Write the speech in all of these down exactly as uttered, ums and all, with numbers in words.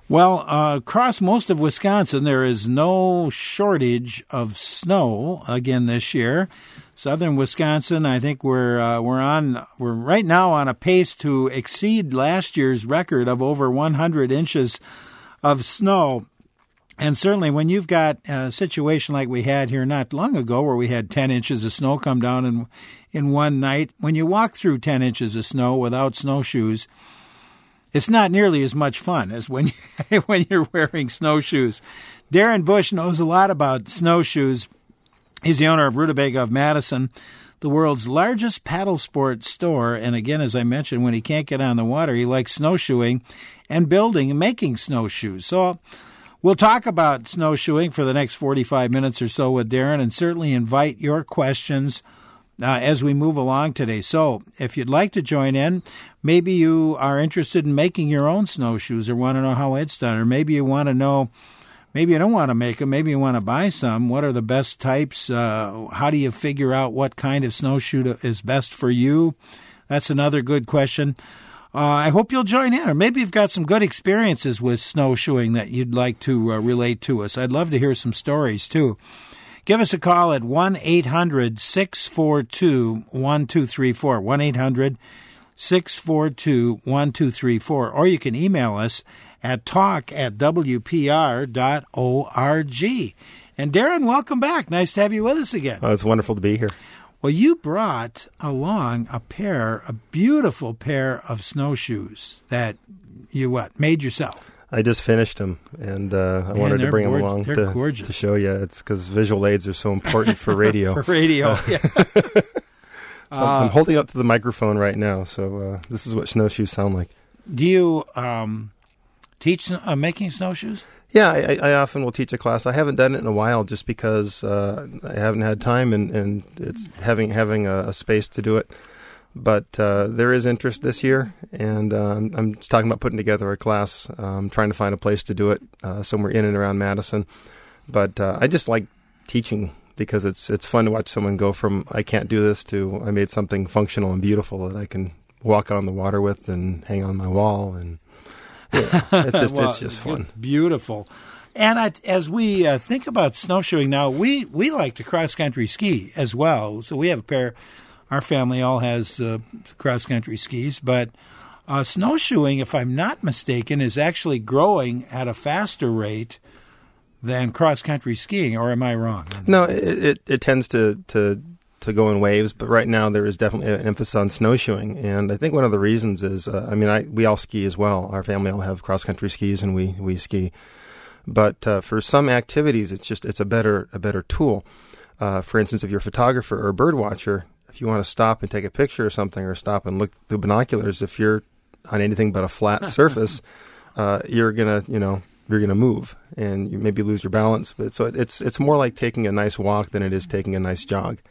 Well, uh, across most of Wisconsin, there is no shortage of snow again this year. Southern Wisconsin, I think we're uh, we're on we're right now on a pace to exceed last year's record of over one hundred inches of snow. And certainly when you've got a situation like we had here not long ago where we had ten inches of snow come down in in one night, when you walk through ten inches of snow without snowshoes, it's not nearly as much fun as when you, when you're wearing snowshoes. Darren Bush knows a lot about snowshoes. He's the owner of Rutabaga of Madison, the world's largest paddle sport store. And again, as I mentioned, when he can't get on the water, he likes snowshoeing and building and making snowshoes. So we'll talk about snowshoeing for the next forty-five minutes or so with Darren, and certainly invite your questions Uh, as we move along today. So if you'd like to join in, maybe you are interested in making your own snowshoes or want to know how it's done, or maybe you want to know, maybe you don't want to make them, maybe you want to buy some. What are the best types? Uh, how do you figure out what kind of snowshoe is best for you? That's another good question. Uh, I hope you'll join in, or maybe you've got some good experiences with snowshoeing that you'd like to uh, relate to us. I'd love to hear some stories, too. Give us a call at one eight hundred six four two one two three four, one eight hundred six four two one two three four, or you can email us at talk at w p r dot org. And Darren, welcome back. Nice to have you with us again. Oh, it's wonderful to be here. Well, you brought along a pair, a beautiful pair of snowshoes that you, what, made yourself? I just finished them, and uh, I Man, wanted to bring them gorgeous. along They're to, to show you. It's because visual aids are so important for radio. For radio, uh, yeah. so uh, I'm holding up to the microphone right now, so uh, this is what snowshoes sound like. Do you um, teach uh, making snowshoes? Yeah, I, I often will teach a class. I haven't done it in a while just because uh, I haven't had time, and, and it's having having a, a space to do it. But uh, there is interest this year, and uh, I'm, I'm just talking about putting together a class. I'm trying to find a place to do it uh, somewhere in and around Madison. But uh, I just like teaching because it's it's fun to watch someone go from I can't do this to I made something functional and beautiful that I can walk on the water with and hang on my wall. And yeah, it's just well, it's just fun. Beautiful. And I, as we uh, think about snowshoeing now, we, we like to cross-country ski as well. So we have a pair. Our family all has uh, cross-country skis, but uh, snowshoeing, if I'm not mistaken, is actually growing at a faster rate than cross-country skiing, or am I wrong? No, it, it, it tends to, to to go in waves, but right now there is definitely an emphasis on snowshoeing, and I think one of the reasons is, uh, I mean, I we all ski as well. Our family all have cross-country skis, and we, we ski. But uh, for some activities, it's just it's a better a better tool. Uh, for instance, if you're a photographer or a bird watcher, if you want to stop and take a picture or something, or stop and look through binoculars, if you're on anything but a flat surface, uh, you're gonna, you know, you're gonna move and you maybe lose your balance. But so it, it's it's more like taking a nice walk than it is taking a nice jog.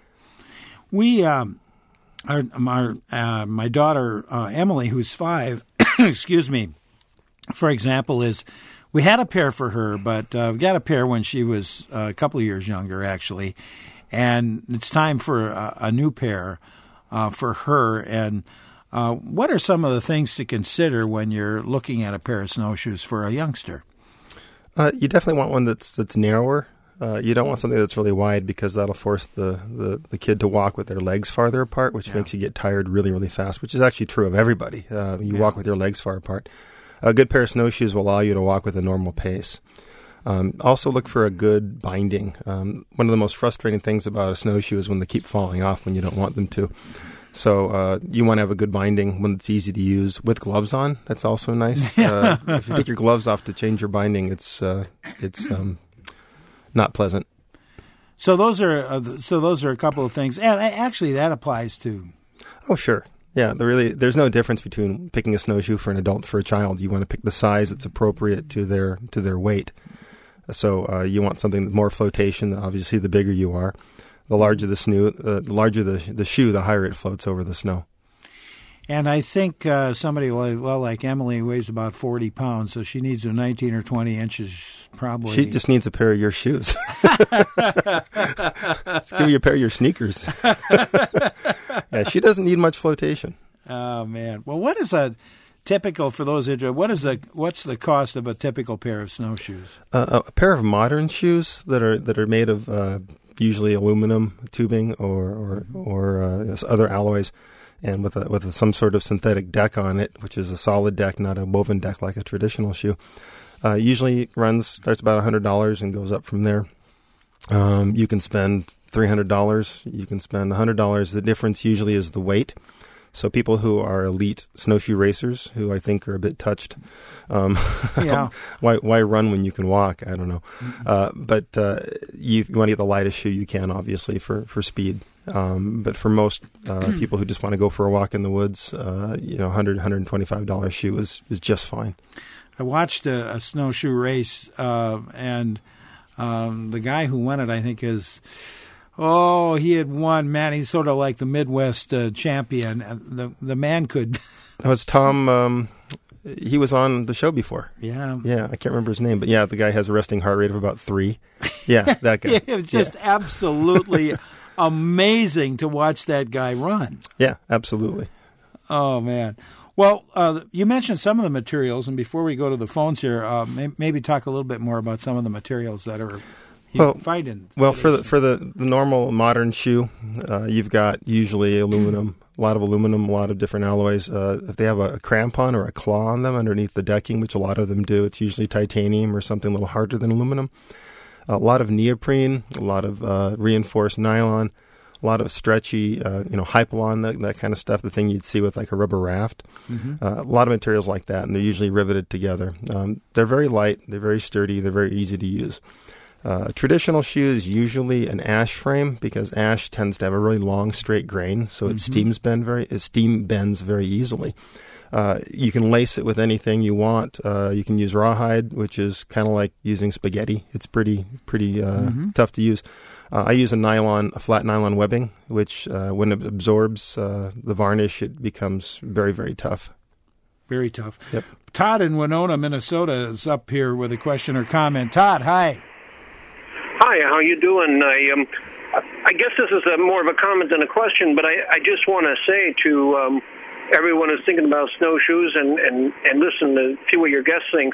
We, um, our, our uh, my daughter uh, Emily, who's five, excuse me, for example, is we had a pair for her, but uh, we got a pair when she was uh, a couple of years younger, actually. And it's time for a, a new pair uh, for her. And uh, what are some of the things to consider when you're looking at a pair of snowshoes for a youngster? Uh, you definitely want one that's that's narrower. Uh, you don't want something that's really wide because that'll force the, the, the kid to walk with their legs farther apart, which yeah. makes you get tired really, really fast, which is actually true of everybody. Uh, you yeah. walk with your legs far apart. A good pair of snowshoes will allow you to walk with a normal pace. Um, also look for a good binding. Um, one of the most frustrating things about a snowshoe is when they keep falling off when you don't want them to. So uh, you want to have a good binding, one that's easy to use with gloves on. That's also nice. Uh, if you take your gloves off to change your binding, it's uh, it's um, not pleasant. So those are uh, so those are a couple of things, and actually that applies to. Oh sure. Yeah, there really, there's no difference between picking a snowshoe for an adult for a child. You want to pick the size that's appropriate to their to their weight. So uh, you want something with more flotation. Obviously, the bigger you are, the larger the snow, uh, the larger the the shoe, the higher it floats over the snow. And I think uh, somebody, well, like Emily, weighs about forty pounds, so she needs a nineteen or twenty inches, probably. She just needs a pair of your shoes. Let's give you a pair of your sneakers. Yeah, she doesn't need much flotation. Oh, man. Well, what is a... typical for those interested? What is the what's the cost of a typical pair of snowshoes? Uh, a pair of modern shoes that are that are made of uh, usually aluminum tubing or or, or uh, other alloys, and with a, with a, some sort of synthetic deck on it, which is a solid deck, not a woven deck like a traditional shoe. Uh, usually runs starts about a hundred dollars and goes up from there. Um, you can spend three hundred dollars. You can spend a hundred dollars. The difference usually is the weight. So people who are elite snowshoe racers, who I think are a bit touched, um, yeah. why why run when you can walk? I don't know. Mm-hmm. Uh, but uh, you, you want to get the lightest shoe you can, obviously, for, for speed. Um, but for most uh, people who just want to go for a walk in the woods, uh, you know, one hundred dollars, one hundred twenty-five dollars shoe is, is just fine. I watched a, a snowshoe race, uh, and um, the guy who won it, I think, is... Oh, he had won, man. He's sort of like the Midwest uh, champion. The the man could... That was Tom. Um, he was on the show before. Yeah. Yeah, I can't remember his name. But yeah, the guy has a resting heart rate of about three. Yeah, that guy. It was just yeah. absolutely amazing to watch that guy run. Yeah, absolutely. Oh, man. Well, uh, you mentioned some of the materials, and before we go to the phones here, uh, may- maybe talk a little bit more about some of the materials that are... You well, find in well, for the for the, the normal modern shoe, uh, you've got usually aluminum, a lot of aluminum, a lot of different alloys. Uh, if they have a, a crampon or a claw on them underneath the decking, which a lot of them do, it's usually titanium or something a little harder than aluminum. A lot of neoprene, a lot of uh, reinforced nylon, a lot of stretchy, uh, you know, Hypalon, that, that kind of stuff, the thing you'd see with like a rubber raft. Mm-hmm. Uh, a lot of materials like that, and they're usually riveted together. Um, they're very light, they're very sturdy, they're very easy to use. Uh, traditional shoe is usually an ash frame because ash tends to have a really long, straight grain, so it mm-hmm. steams bend very, it steam bends very easily. Uh, you can lace it with anything you want. Uh, you can use rawhide, which is kind of like using spaghetti. It's pretty, pretty uh, mm-hmm. tough to use. Uh, I use a nylon, a flat nylon webbing, which uh, when it absorbs uh, the varnish, it becomes very, very tough. Very tough. Yep. Todd in Winona, Minnesota, is up here with a question or comment. Todd, hi. Hi, how you doing? I um, I guess this is a more of a comment than a question, but I, I just want to say to um, everyone who's thinking about snowshoes and, and, and listen to see what your guest thinks.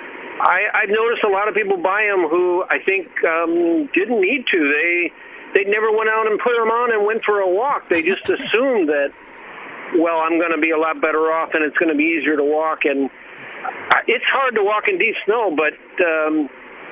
I, I've noticed a lot of people buy them who I think um, didn't need to. They they never went out and put them on and went for a walk. They just assumed that, well, I'm going to be a lot better off and it's going to be easier to walk. And it's hard to walk in deep snow, but... Um,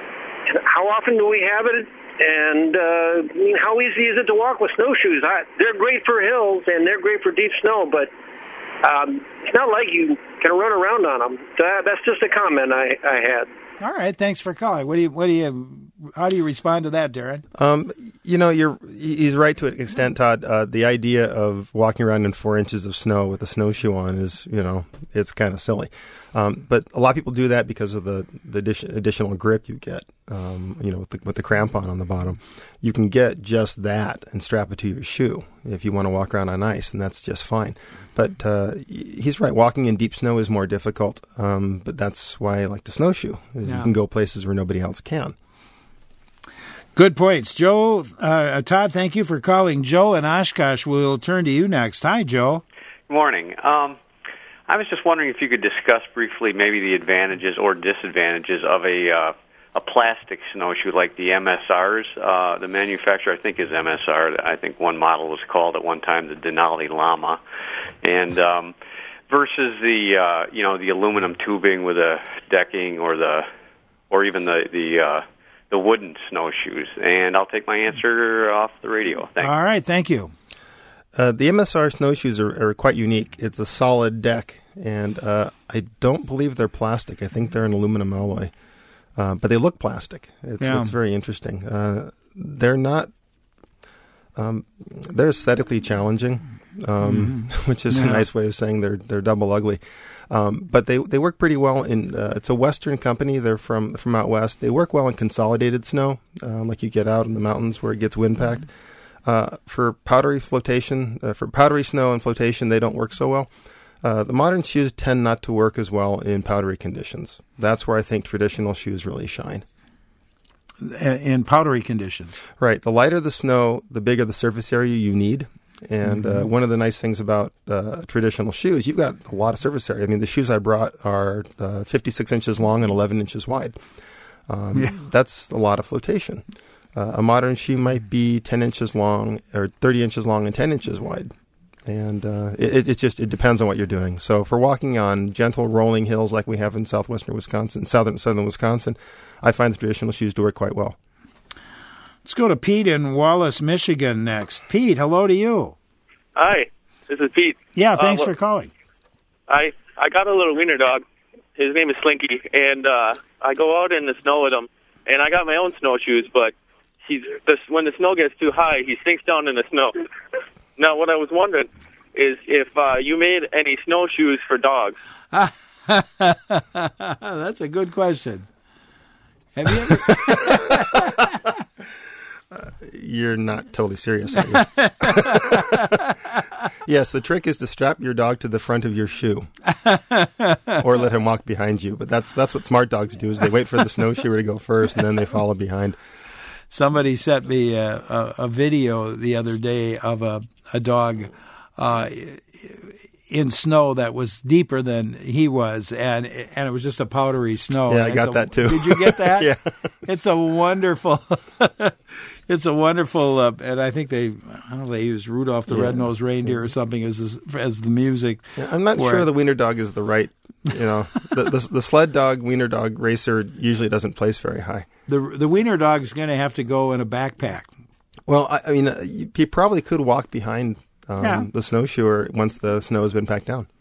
how often do we have it? And uh, I mean, how easy is it to walk with snowshoes? I, they're great for hills and they're great for deep snow, but um, it's not like you can run around on them. That, that's just a comment I, I had. All right, thanks for calling. What do you? What do you? How do you respond to that, Darren? Um, you know, you're he's right to an extent, Todd. Uh, the idea of walking around in four inches of snow with a snowshoe on is, you know, it's kind of silly. Um, but a lot of people do that because of the, the addition, additional grip you get, um, you know, with the, with the crampon on the bottom. You can get just that and strap it to your shoe if you want to walk around on ice, and that's just fine. But uh, he's right. Walking in deep snow is more difficult, um, but that's why I like to snowshoe. Is yeah. You can go places where nobody else can. Good points. Joe, uh, Todd, thank you for calling. Joe and Oshkosh, we'll turn to you next. Hi, Joe. Good morning. Um, I was just wondering if you could discuss briefly maybe the advantages or disadvantages of a uh, a plastic snowshoe like the M S Rs. Uh, the manufacturer, I think, is M S R. I think one model was called at one time the Denali Llama, and um, versus the uh, you know the aluminum tubing with a decking or the or even the the uh, the wooden snowshoes. And I'll take my answer off the radio. Thanks. All right, thank you. Uh, the M S R snowshoes are, are quite unique. It's a solid deck, and uh, I don't believe they're plastic. I think they're an aluminum alloy, uh, but they look plastic. It's, yeah. it's very interesting. Uh, they're not. Um, they're aesthetically challenging, um, mm-hmm. which is yeah. a nice way of saying they're they're double ugly. Um, but they they work pretty well in. Uh, it's a Western company. They're from from out west. They work well in consolidated snow, um, like you get out in the mountains where it gets wind packed. Mm-hmm. Uh, for powdery flotation, uh, for powdery snow and flotation, they don't work so well. Uh, the modern shoes tend not to work as well in powdery conditions. That's where I think traditional shoes really shine. In powdery conditions. Right. The lighter the snow, the bigger the surface area you need. And Mm-hmm. uh, one of the nice things about uh, traditional shoes, you've got a lot of surface area. I mean, the shoes I brought are uh, fifty-six inches long and eleven inches wide. Um, Yeah. That's a lot of flotation. Uh, a modern shoe might be ten inches long or thirty inches long and ten inches wide. And uh, it, it just it depends on what you're doing. So for walking on gentle rolling hills like we have in southwestern Wisconsin, southern southern Wisconsin, I find the traditional shoes do work quite well. Let's go to Pete in Wallace, Michigan next. Pete, hello to you. Hi, this is Pete. Yeah, thanks uh, for calling. I I got a little wiener dog. His name is Slinky, and uh, I go out in the snow with him. And I got my own snowshoes, but he's this, when the snow gets too high, he sinks down in the snow. Now, what I was wondering is if uh, you made any snowshoes for dogs. That's a good question. Have you ever? uh, you're not totally serious, are you? Yes, the trick is to strap your dog to the front of your shoe, or let him walk behind you. But that's that's what smart dogs do: is they wait for the snowshoer to go first, and then they follow behind. Somebody sent me a, a, a video the other day of a a dog uh, in snow that was deeper than he was, and and it was just a powdery snow. Yeah, I and got so, that too. Did you get that? Yeah, it's a wonderful. It's a wonderful, uh, and I think they, I don't know, they use Rudolph the yeah. Red-Nosed Reindeer or something as as the music. Yeah, I'm not where, sure the wiener dog is the right, you know, the, the the sled dog wiener dog racer usually doesn't place very high. The the wiener dog is going to have to go in a backpack. Well, I, I mean, uh, you, you probably could walk behind um, yeah. the snowshoer once the snow has been packed down.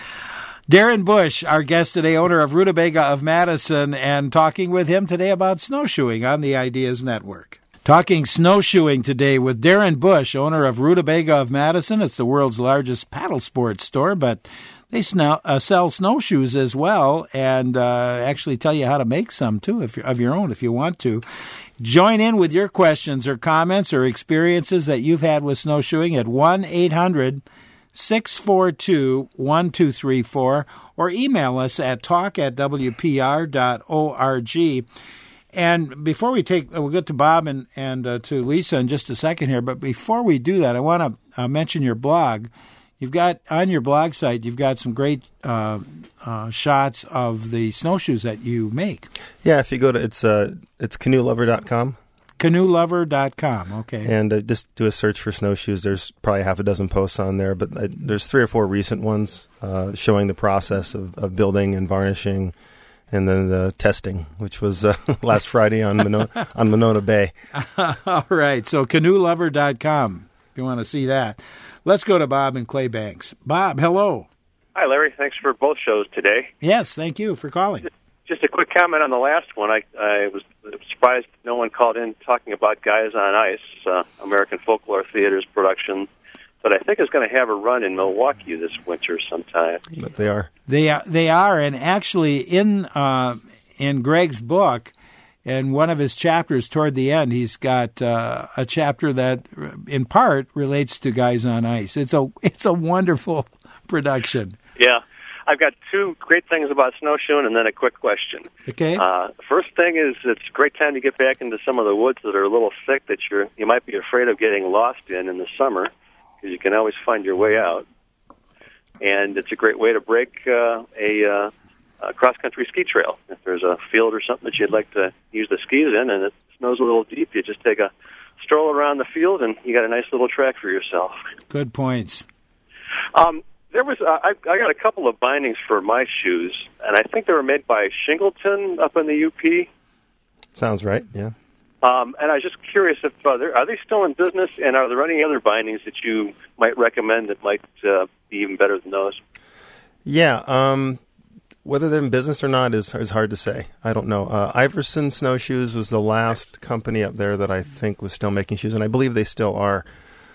Darren Bush, our guest today, owner of Rutabaga of Madison, and talking with him today about snowshoeing on the Ideas Network. Talking snowshoeing today with Darren Bush, owner of Rutabaga of Madison. It's the world's largest paddle sports store, but they snow, uh, sell snowshoes as well, and uh, actually tell you how to make some, too, if you're, of your own, if you want to. Join in with your questions or comments or experiences that you've had with snowshoeing at one eight hundred six four two one two three four or email us at talk at w p r dot org. And before we take, we'll get to Bob and, and uh, to Lisa in just a second here, but before we do that, I want to uh, mention your blog. You've got, on your blog site, you've got some great uh, uh, shots of the snowshoes that you make. Yeah, if you go to, it's uh, it's canoe lover dot com. canoe lover dot com, okay. And uh, just do a search for snowshoes. There's probably half a dozen posts on there, but uh, there's three or four recent ones uh, showing the process of, of building and varnishing, and then the testing, which was uh, last Friday on Monona, on Monona Bay. All right, so canoe lover dot com if you want to see that. Let's go to Bob in Claybanks. Bob, hello. Hi, Larry. Thanks for both shows today. Yes, thank you for calling. Just a quick comment on the last one. I, I was surprised no one called in talking about Guys on Ice, uh, American Folklore Theater's production, but I think is going to have a run in Milwaukee this winter sometime. But they are. They are, they are, and actually in uh, in Greg's book, in one of his chapters toward the end, he's got uh, a chapter that, in part, relates to Guys on Ice. It's a it's a wonderful production. Yeah. I've got two great things about snowshoeing and then a quick question. Okay. Uh, first thing is it's a great time to get back into some of the woods that are a little thick that you're, you might be afraid of getting lost in in the summer, because you can always find your way out. And it's a great way to break uh, a, uh, a cross-country ski trail. If there's a field or something that you'd like to use the skis in and it snows a little deep, you just take a stroll around the field and you got a nice little track for yourself. Good points. Um, there was uh, I, I got a couple of bindings for my shoes, and I think they were made by Shingleton up in the U P. Sounds right, yeah. Um, and I was just curious if uh, are they still in business, and are there any other bindings that you might recommend that might uh, be even better than those? Yeah, um, whether they're in business or not is is hard to say. I don't know. Uh, Iverson Snowshoes was the last company up there that I think was still making shoes, and I believe they still are.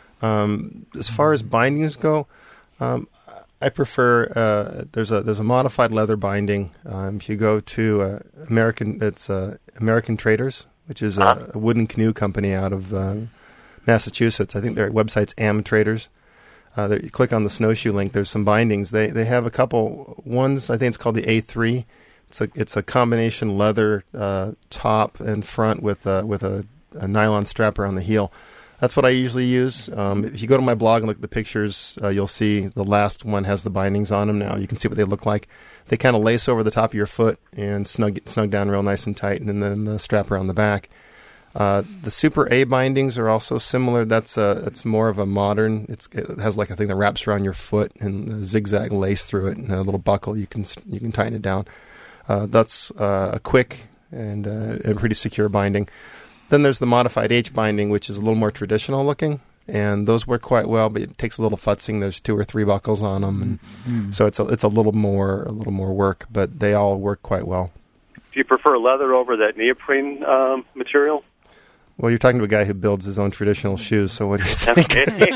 Um, as far as bindings go, um, I prefer uh, there's a there's a modified leather binding. Um, if you go to uh, American, it's uh, American Traders, which is a, a wooden canoe company out of uh, Massachusetts. I think their website's Am Traders. Uh, there, you click on the snowshoe link. There's some bindings. They they have a couple ones. I think it's called the A three. It's a it's a combination leather uh, top and front with uh, with a, a nylon strap around the heel. That's what I usually use. Um, if you go to my blog and look at the pictures, uh, you'll see the last one has the bindings on them now. You can see what they look like. They kind of lace over the top of your foot and snug snug down real nice and tight, and then the strap around the back. Uh, the Super A bindings are also similar. That's a, it's more of a modern. It's, it has like a thing that wraps around your foot and a zigzag lace through it, and a little buckle. You can you can tighten it down. Uh, that's uh, a quick and uh, a pretty secure binding. Then there's the modified H binding, which is a little more traditional looking, and those work quite well. But it takes a little futzing. There's two or three buckles on them, and mm-hmm. so it's a it's a little more a little more work. But they all work quite well. Do you prefer leather over that neoprene um, material? Well, you're talking to a guy who builds his own traditional shoes. So what do you think?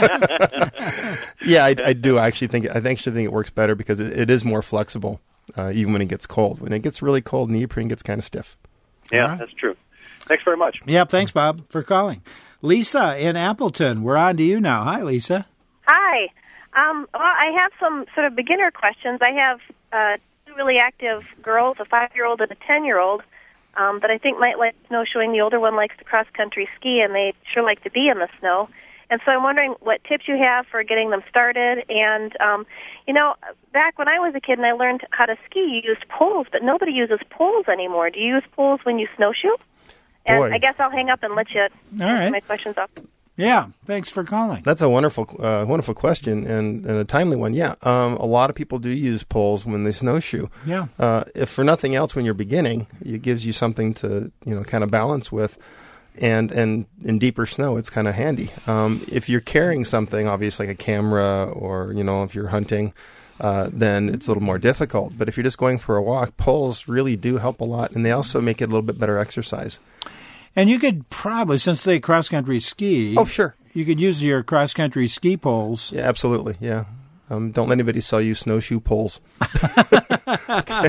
Yeah, I, I do. I actually think I actually think it works better because it, it is more flexible, uh, even when it gets cold. When it gets really cold, neoprene gets kind of stiff. Yeah, right. That's true. Thanks very much. Yep, thanks, Bob, for calling. Lisa in Appleton, we're on to you now. Hi, Lisa. Hi. Um, well, I have some sort of beginner questions. I have uh, two really active girls, a five-year-old and a ten-year-old, um, that I think might like snowshoeing. The older one likes to cross-country ski, and they sure like to be in the snow. And so I'm wondering what tips you have for getting them started. And, um, you know, back when I was a kid and I learned how to ski, you used poles, but nobody uses poles anymore. Do you use poles when you snowshoe? And Boy. I guess I'll hang up and let you All right. my questions up. Yeah, thanks for calling. That's a wonderful, uh, wonderful question and, and a timely one. Yeah, um, a lot of people do use poles when they snowshoe. Yeah. Uh, if for nothing else, when you're beginning, it gives you something to you know kind of balance with, and and in deeper snow, it's kind of handy. Um, if you're carrying something, obviously like a camera, or you know if you're hunting, uh, then it's a little more difficult. But if you're just going for a walk, poles really do help a lot, and they also make it a little bit better exercise. And you could probably, since they cross-country ski... Oh, sure. You could use your cross-country ski poles. Yeah, absolutely, yeah. Um, don't let anybody sell you snowshoe poles. Okay.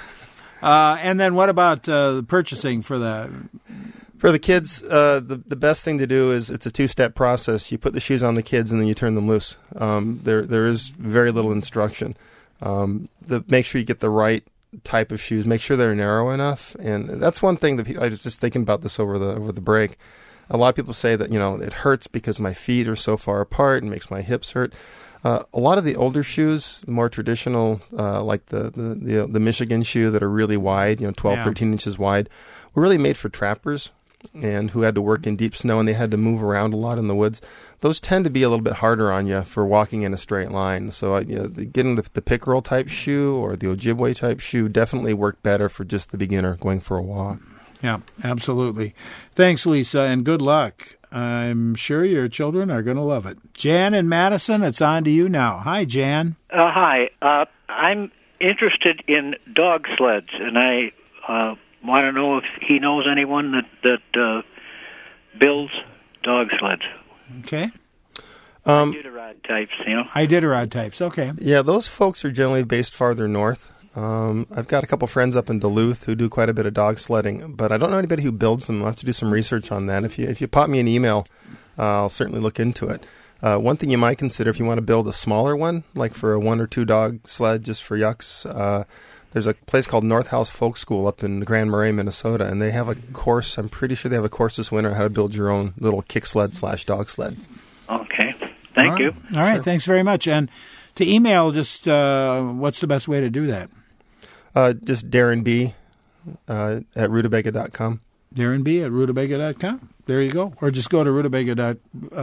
Uh, and then what about uh, purchasing for the... For the kids, uh, the the best thing to do is it's a two-step process. You put the shoes on the kids and then you turn them loose. Um, there there is very little instruction. Um, the, make sure you get the right type of shoes. Make sure they're narrow enough, and that's one thing that pe- I was just thinking about this over the over the break. A lot of people say that you know it hurts because my feet are so far apart and makes my hips hurt. Uh, a lot of the older shoes, the more traditional, uh, like the, the the the Michigan shoe that are really wide, you know, twelve, yeah. thirteen inches wide, were really made for trappers and who had to work in deep snow and they had to move around a lot in the woods. Those tend to be a little bit harder on you for walking in a straight line. So uh, you know, the, getting the, the pickerel type shoe or the Ojibwe type shoe definitely work better for just the beginner going for a walk. Yeah, absolutely. Thanks, Lisa, and good luck. I'm sure your children are going to love it. Jan in Madison, it's on to you now. Hi, Jan. Uh, hi. Uh, I'm interested in dog sleds, and I uh, want to know if he knows anyone that, that uh, builds dog sleds. Okay. Um, Iditarod types, you know. Iditarod types, okay. Yeah, those folks are generally based farther north. Um, I've got a couple friends up in Duluth who do quite a bit of dog sledding, but I don't know anybody who builds them. I'll have to do some research on that. If you if you pop me an email, uh, I'll certainly look into it. Uh, one thing you might consider if you want to build a smaller one, like for a one or two dog sled just for yucks, uh, there's a place called North House Folk School up in Grand Marais, Minnesota, and they have a course. I'm pretty sure they have a course this winter on how to build your own little kick sled slash dog sled. Okay. Thank All right. you. All right. Sure. Thanks very much. And to email, just uh, what's the best way to do that? Uh, just Darren B. Uh, at rutabaga dot com. Darren B. at rutabaga dot com. There you go. Or just go to rutabaga dot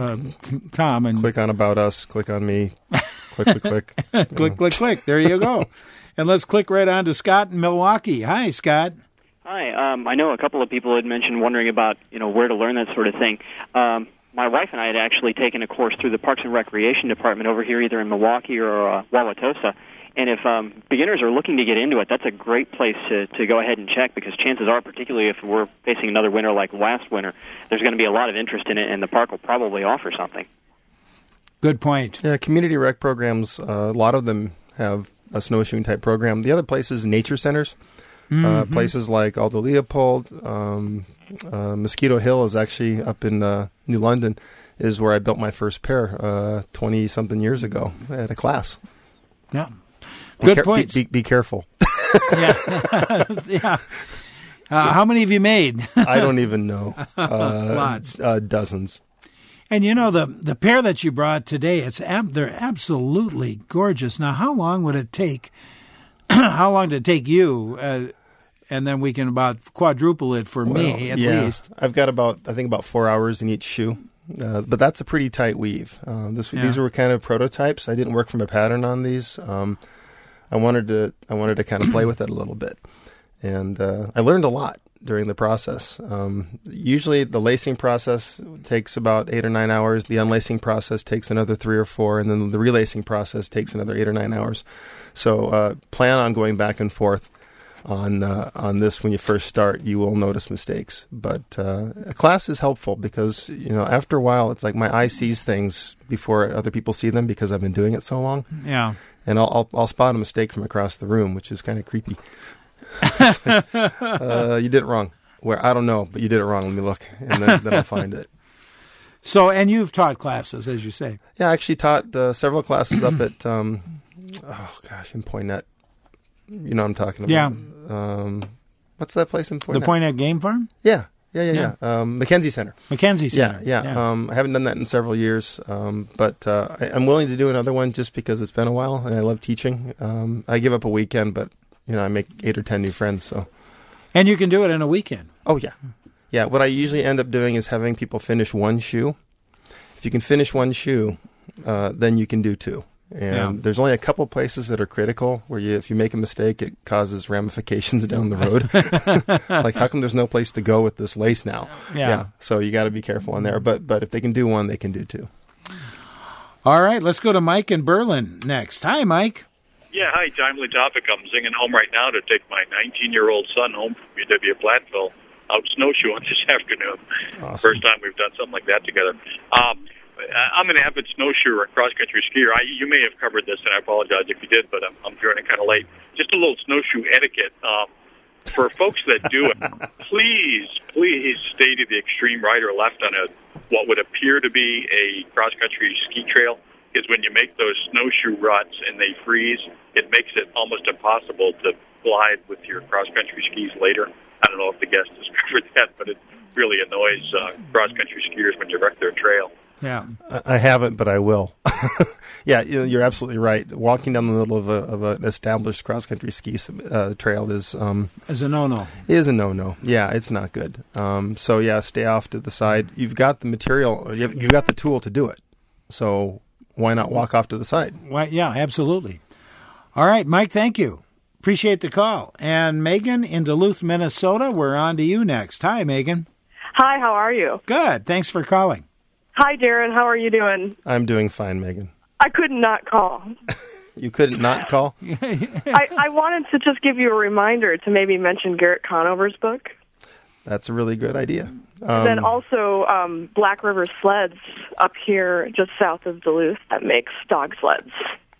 com and click on About Us. Click on me. Click, click, click. click, click, click. There you go. And let's click right on to Scott in Milwaukee. Hi, Scott. Hi. Um, I know a couple of people had mentioned wondering about, you know, where to learn that sort of thing. Um, my wife and I had actually taken a course through the Parks and Recreation Department over here, either in Milwaukee or uh, Wauwatosa. And if um, beginners are looking to get into it, that's a great place to, to go ahead and check, because chances are, particularly if we're facing another winter like last winter, there's going to be a lot of interest in it, and the park will probably offer something. Good point. Yeah, community rec programs, uh, a lot of them have a snowshoeing type program. The other places, nature centers, mm-hmm. uh, places like Aldo Leopold, um, uh, Mosquito Hill is actually up in uh, New London, is where I built my first pair twenty-something uh, years ago at a class. Yeah. Be Good car- point. Be, be, be careful. yeah. yeah. Uh, how many have you made? I don't even know. Uh, Lots. Uh, dozens. And you know, the the pair that you brought today, it's ab- they're absolutely gorgeous. Now, how long would it take? How long did it take you? Uh, and then we can about quadruple it for well, me at yeah. least. I've got about I think about four hours in each shoe, uh, but that's a pretty tight weave. Uh, this, yeah. These were kind of prototypes. I didn't work from a pattern on these. Um, I wanted to I wanted to kind of play with it a little bit, and uh, I learned a lot during the process. Um, usually the lacing process takes about eight or nine hours. The unlacing process takes another three or four, and then the relacing process takes another eight or nine hours. So uh, plan on going back and forth on uh, on this when you first start. You will notice mistakes, but uh, a class is helpful because you know after a while it's like my eye sees things before other people see them because I've been doing it so long. Yeah, and I'll I'll, I'll spot a mistake from across the room, which is kind of creepy. uh, you did it wrong. Where I don't know, but you did it wrong. Let me look, and then, then I'll find it. So, and you've taught classes, as you say. Yeah, I actually taught uh, several classes up at, um, oh gosh, in Poynette. You know what I'm talking about. Yeah. Um, what's that place in Poynette? The Poynette Game Farm? Yeah, yeah, yeah, yeah. yeah. Um, Mackenzie Center. Mackenzie Center. Yeah, yeah. yeah. Um, I haven't done that in several years, um, but uh, I, I'm willing to do another one just because it's been a while, and I love teaching. Um, I give up a weekend, but you know, I make eight or ten new friends. So, and you can do it in a weekend. Oh yeah, yeah. What I usually end up doing is having people finish one shoe. If you can finish one shoe, uh, then you can do two. And yeah. there's only a couple places that are critical where you, if you make a mistake, it causes ramifications down the road. Like, how come there's no place to go with this lace now? Yeah. yeah. So you got to be careful on there. But but if they can do one, they can do two. All right, let's go to Mike in Berlin next. Hi, Mike. Yeah, hi, timely topic. I'm zinging home right now to take my nineteen-year-old son home from U W Platteville out snowshoeing this afternoon. Awesome. First time we've done something like that together. Um, I'm an avid snowshoer and cross-country skier. I, you may have covered this, and I apologize if you did, but I'm, I'm joining kind of late. Just a little snowshoe etiquette. Um, for folks that do it, please, please stay to the extreme right or left on a what would appear to be a cross-country ski trail. Because when you make those snowshoe ruts and they freeze, it makes it almost impossible to glide with your cross-country skis later. I don't know if the guest has covered that, but it really annoys uh, cross-country skiers when you wreck their trail. Yeah, I haven't, but I will. Yeah, you're absolutely right. Walking down the middle of, a, of an established cross-country ski uh, trail is um, is a no-no. Is a no-no. Yeah, it's not good. Um, so yeah, stay off to the side. You've got the material. You've, you've got the tool to do it. So why not walk off to the side? Why, yeah, absolutely. All right, Mike. Thank you. Appreciate the call. And Megan in Duluth, Minnesota. We're on to you next. Hi, Megan. Hi. How are you? Good. Thanks for calling. Hi, Darren. How are you doing? I'm doing fine, Megan. I could not call. You couldn't not call? I, I wanted to just give you a reminder to maybe mention Garrett Conover's book. That's a really good idea. Um, then also um, Black River Sleds up here just south of Duluth that makes dog sleds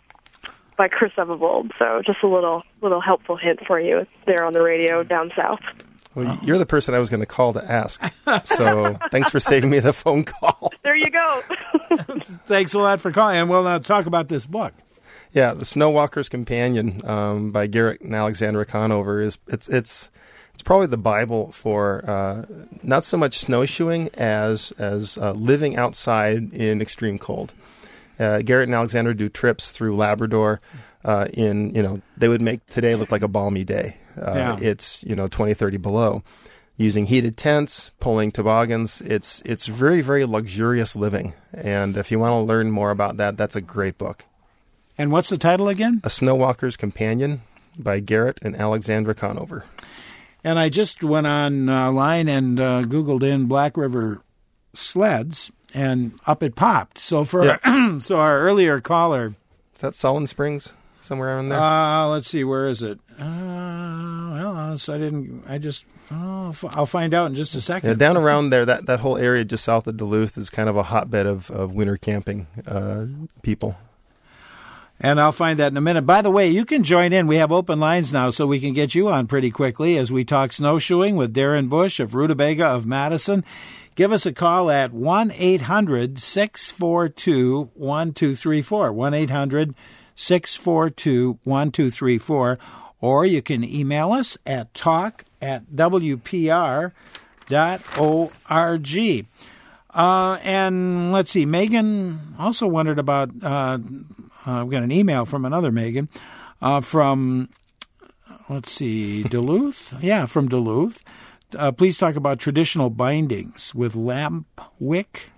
by Chris Evold. So just a little little helpful hint for you there on the radio down south. Well, you're the person I was going to call to ask. So thanks for saving me the phone call. There you go. Thanks a lot for calling. And we'll now talk about this book. Yeah, The Snow Walker's Companion um, by Garrett and Alexandra Conover is it's it's it's probably the Bible for uh, not so much snowshoeing as as uh, living outside in extreme cold. Uh, Garrett and Alexandra do trips through Labrador. Uh, in you know, they would make today look like a balmy day. Uh, yeah. It's you know twenty, thirty below, using heated tents, pulling toboggans. It's it's very very luxurious living. And if you want to learn more about that, that's a great book. And what's the title again? A Snow Walker's Companion by Garrett and Alexandra Conover. And I just went online and uh, Googled in Black River Sleds, and up it popped. So for yeah. our, so our earlier caller, is that Solon Springs somewhere around there? Uh, let's see, where is it? Uh, well, so I didn't. I just. Oh, I'll find out in just a second. Yeah, down around there, that, that whole area just south of Duluth is kind of a hotbed of, of winter camping uh, people. And I'll find that in a minute. By the way, you can join in. We have open lines now, so we can get you on pretty quickly as we talk snowshoeing with Darren Bush of Rutabaga of Madison. Give us a call at one eight hundred six four two one two three four, one eight hundred six four two one two three four, or you can email us at talk at w p r dot org. Uh, and let's see, Megan also wondered about, uh, uh, we got an email from another Megan, uh, from, let's see, Duluth? Yeah, from Duluth. Uh, please talk about traditional bindings with lamp wick.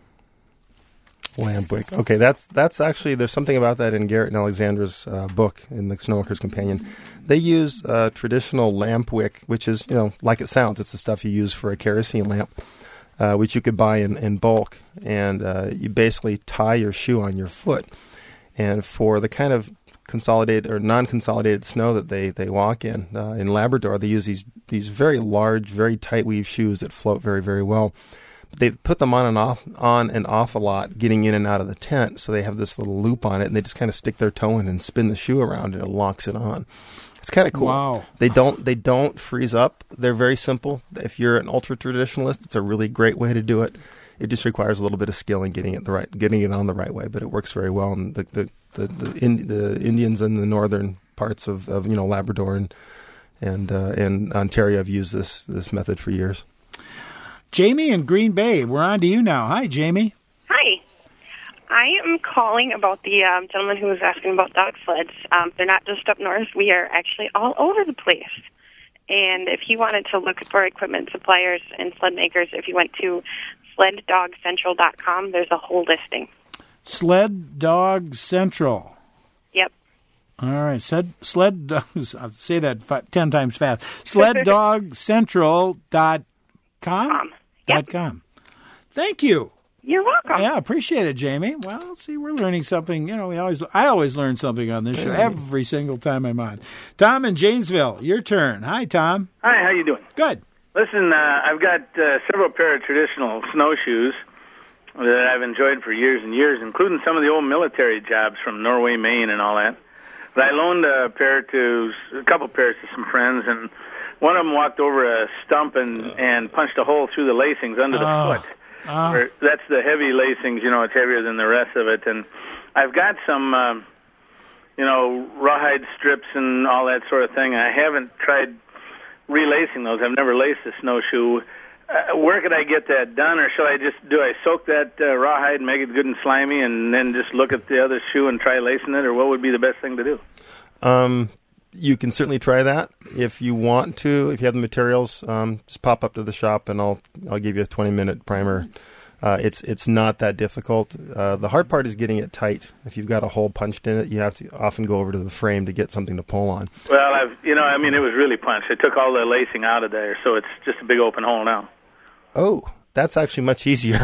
Lamp wick. Okay, that's that's actually, there's something about that in Garrett and Alexandra's uh, book, in the Snowworker's Companion. They use uh, traditional lamp wick, which is, you know, like it sounds, it's the stuff you use for a kerosene lamp. Uh, which you could buy in, in bulk, and uh, you basically tie your shoe on your foot. And for the kind of consolidated or non-consolidated snow that they, they walk in, uh, in Labrador, they use these these very large, very tight weave shoes that float very, very well. But they put them on and off on and off a lot, getting in and out of the tent. So they have this little loop on it, and they just kind of stick their toe in and spin the shoe around, and it locks it on. It's kind of cool. Wow. They don't they don't freeze up. They're very simple. If you're an ultra traditionalist, it's a really great way to do it. It just requires a little bit of skill in getting it the right getting it on the right way, but it works very well. And the the the, the, in, the Indians in the northern parts of, of you know Labrador and and uh, and Ontario have used this this method for years. Jamie in Green Bay, we're on to you now. Hi, Jamie. Hi. I am calling about the um, gentleman who was asking about dog sleds. Um, they're not just up north. We are actually all over the place. And if you wanted to look for equipment suppliers and sled makers, if you went to sled dog central dot com, there's a whole listing. Sled Dog Central. Yep. All right. Sled, sled I'll say that five, ten times fast. sled dog central dot com? Yep. .com. Thank you. You're welcome. Yeah, appreciate it, Jamie. Well, see, we're learning something. You know, we always, I always learn something on this show every single time I'm on. Tom in Janesville, your turn. Hi, Tom. Hi, how you doing? Good. Listen, uh, I've got uh, several pair of traditional snowshoes that I've enjoyed for years and years, including some of the old military jobs from Norway, Maine, and all that. But I loaned a pair to a couple pairs to some friends, and one of them walked over a stump and, and punched a hole through the lacings under the Oh. foot. Uh, Where, that's the heavy lacings, you know, it's heavier than the rest of it. And I've got some, um, you know, rawhide strips and all that sort of thing. I haven't tried relacing those. I've never laced a snowshoe. Uh, where could I get that done, or shall I just, do I soak that uh, rawhide and make it good and slimy and then just look at the other shoe and try lacing it, or what would be the best thing to do? Um, you can certainly try that if you want to. If you have the materials, um, just pop up to the shop and I'll I'll give you a twenty minute primer. Uh, it's it's not that difficult. Uh, the hard part is getting it tight. If you've got a hole punched in it, you have to often go over to the frame to get something to pull on. Well, I've you know I mean it was really punched. I took all the lacing out of there, so it's just a big open hole now. Oh, that's actually much easier.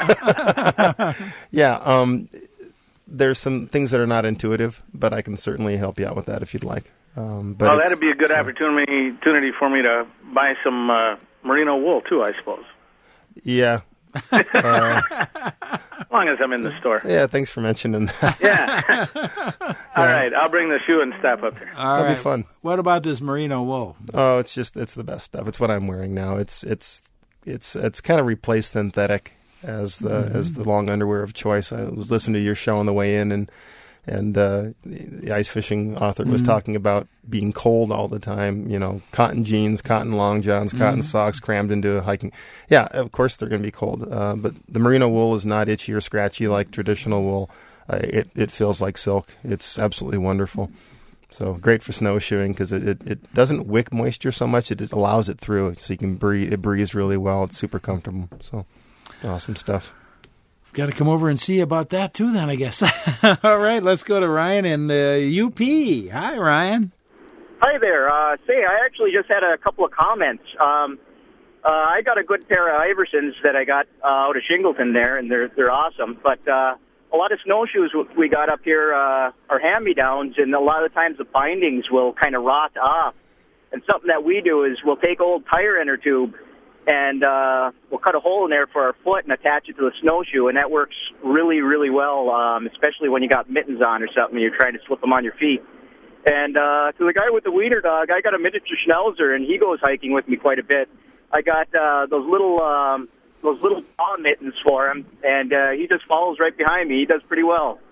yeah. Um, there's some things that are not intuitive, but I can certainly help you out with that if you'd like. Um, but well, that'd be a good opportunity opportunity for me to buy some uh, merino wool too, I suppose. Yeah. Uh, as long as I'm in the store. Yeah, thanks for mentioning that. Yeah. All yeah. right, I'll bring the shoe and stop up there. All That'll right. be fun. What about this merino wool? Oh, it's just it's the best stuff. It's what I'm wearing now. It's it's it's it's kind of replaced synthetic as the mm-hmm. as the long underwear of choice. I was listening to your show on the way in, and and uh, the ice fishing author was mm-hmm. talking about being cold all the time. You know, cotton jeans, cotton long johns, cotton mm-hmm. socks crammed into hiking. Yeah, of course they're going to be cold. Uh, but the merino wool is not itchy or scratchy like traditional wool. Uh, it it feels like silk. It's absolutely wonderful. So great for snowshoeing because it, it, it doesn't wick moisture so much. It, it allows it through, so you can breathe. It breathes really well. It's super comfortable. So awesome stuff. Got to come over and see about that too then, I guess. All right, let's go to Ryan in the U P. Hi, Ryan. Hi there. Uh, say, I actually just had a couple of comments. Um, uh, I got a good pair of Iversons that I got uh, out of Shingleton there, and they're they're awesome. But uh, a lot of snowshoes we got up here uh, are hand-me-downs, and a lot of times the bindings will kind of rot off. And something that we do is we'll take old tire inner tube and uh, we'll cut a hole in there for our foot and attach it to the snowshoe, and that works really, really well, um, especially when you got mittens on or something and you're trying to slip them on your feet. And uh, to the guy with the wiener dog, I got a miniature schnauzer, and he goes hiking with me quite a bit. I got uh, those little um, those little paw mittens for him, and uh, he just follows right behind me. He does pretty well.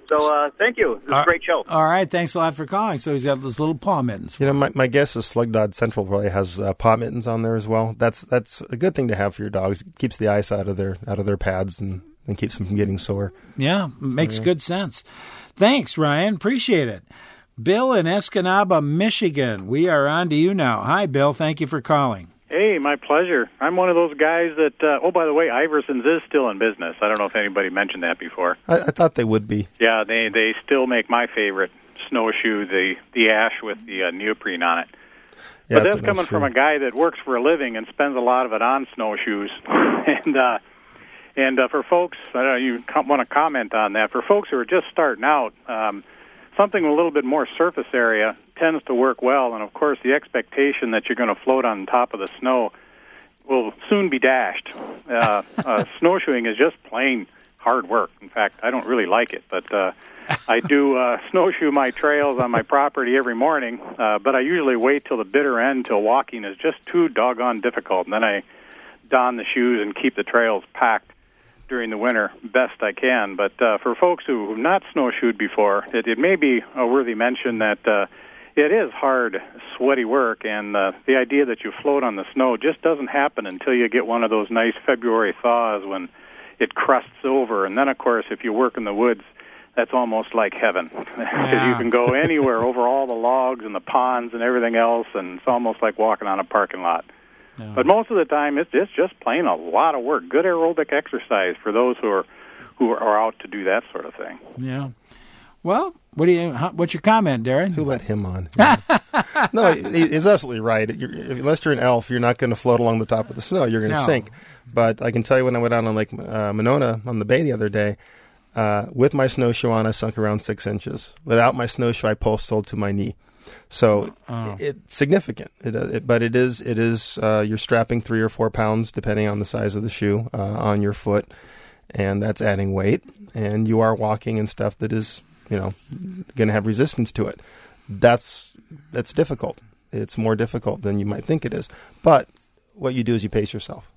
So uh, thank you. It was Uh, a great show. All right, thanks a lot for calling. So he's got those little paw mittens. You know, my, my guess is Slug Dog Central probably has uh, paw mittens on there as well. That's that's a good thing to have for your dogs. It keeps the ice out of their out of their pads and, and keeps them from getting sore. Yeah, makes So, yeah. good sense. Thanks, Ryan. Appreciate it. Bill in Escanaba, Michigan. We are on to you now. Hi, Bill. Thank you for calling. Hey, my pleasure. I'm one of those guys that, uh, oh, by the way, Iverson's is still in business. I don't know if anybody mentioned that before. I, I thought they would be. Yeah, they they still make my favorite snowshoe, the, the ash with the uh, neoprene on it. Yeah, but it's that's a coming nice from shoe. a guy that works for a living and spends a lot of it on snowshoes. and uh, and uh, for folks, I don't know, you com- want to comment on that. For folks who are just starting out, um, something with a little bit more surface area tends to work well. And, of course, the expectation that you're going to float on top of the snow will soon be dashed. Uh, uh, snowshoeing is just plain hard work. In fact, I don't really like it, but uh, I do uh, snowshoe my trails on my property every morning, uh, but I usually wait till the bitter end till walking is just too doggone difficult, and then I don the shoes and keep the trails packed during the winter best I can. But uh, for folks who have not snowshoed before, it, it may be a worthy mention that uh, it is hard, sweaty work, and uh, the idea that you float on the snow just doesn't happen until you get one of those nice February thaws when it crusts over. And then, of course, if you work in the woods, that's almost like heaven, because Yeah. you can go anywhere over all the logs and the ponds and everything else, and it's almost like walking on a parking lot. No. But most of the time, it's, it's just plain a lot of work. Good aerobic exercise for those who are who are out to do that sort of thing. Yeah. Well, what do you? How, what's your comment, Darren? Who let him on? Yeah. No, he, he's absolutely right. You're, unless you're an elf, you're not going to float along the top of the snow. You're going to No. sink. But I can tell you, when I went out on Lake uh, Monona on the bay the other day, uh, with my snowshoe on, I sunk around six inches. Without my snowshoe, I pole-soled to my knee. So Oh. it, it's significant. It, uh, it, but it is, it is. Uh, you're strapping three or four pounds, depending on the size of the shoe, uh, on your foot, and that's adding weight. And you are walking in stuff that is, you know, going to have resistance to it. That's that's difficult. It's more difficult than you might think it is. But what you do is you pace yourself.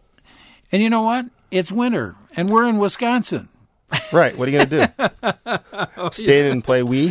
And you know what? It's winter, and we're in Wisconsin. Right. What are you going to do? Stay in and play Wii?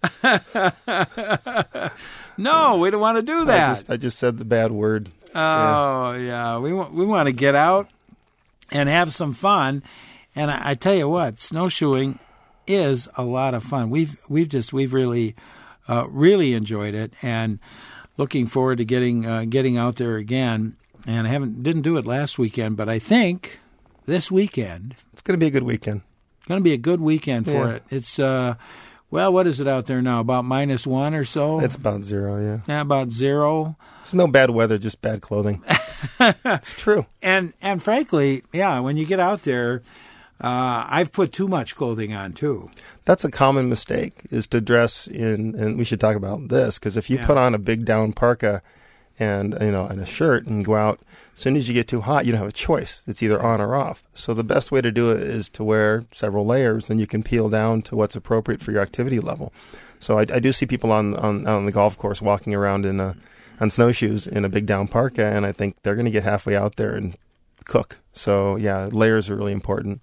No, we don't want to do that. I just, I just said the bad word. Oh, yeah. yeah. We want we want to get out and have some fun. And I, I tell you what, snowshoeing is a lot of fun. We've we've just we've really uh, really enjoyed it, and looking forward to getting uh, getting out there again. And I haven't didn't do it last weekend, but I think this weekend it's going to be a good weekend. Going to be a good weekend for Yeah. it. It's uh, well, what is it out there now? About minus one or so. It's about zero. Yeah. Yeah, about zero. There's no bad weather, just bad clothing. It's true. And and frankly, yeah, when you get out there, uh, I've put too much clothing on too. That's a common mistake, is to dress in, and we should talk about this, because if you Yeah. put on a big down parka and, you know, and a shirt and go out, as soon as you get too hot, you don't have a choice. It's either on or off. So the best way to do it is to wear several layers, and you can peel down to what's appropriate for your activity level. So I, I do see people on, on on the golf course walking around in a, on snowshoes in a big down parka, and I think they're going to get halfway out there and cook. So, yeah, layers are really important.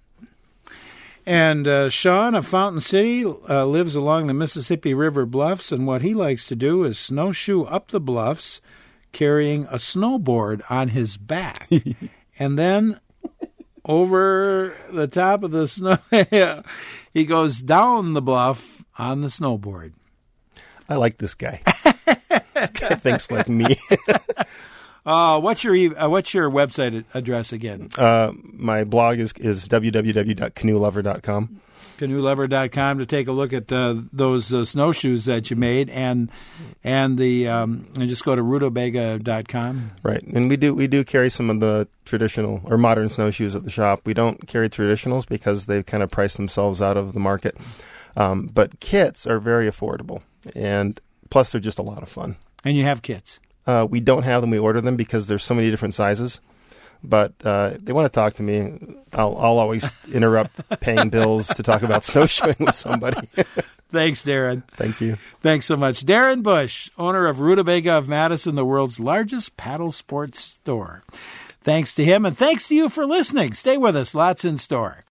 And uh, Sean of Fountain City uh, lives along the Mississippi River bluffs, and what he likes to do is snowshoe up the bluffs, carrying a snowboard on his back, and then over the top of the snow, he goes down the bluff on the snowboard. I like this guy. This guy thinks like me. Uh, what's your e- uh, what's your website address again? Uh, my blog is is w w w dot canoe lover dot com. canoe lover dot com to take a look at uh, those uh, snowshoes that you made, and and the um, and just go to rutabaga dot com. Right, and we do we do carry some of the traditional or modern snowshoes at the shop. We don't carry traditionals because they've kind of priced themselves out of the market. Um, but kits are very affordable, and plus they're just a lot of fun. And you have kits. Uh, we don't have them. We order them because there's so many different sizes. But uh, they want to talk to me. I'll, I'll always interrupt paying bills to talk about snowshoeing with somebody. Thanks, Darren. Thank you. Thanks so much. Darren Bush, owner of Rutabaga of Madison, the world's largest paddle sports store. Thanks to him, and thanks to you for listening. Stay with us. Lots in store.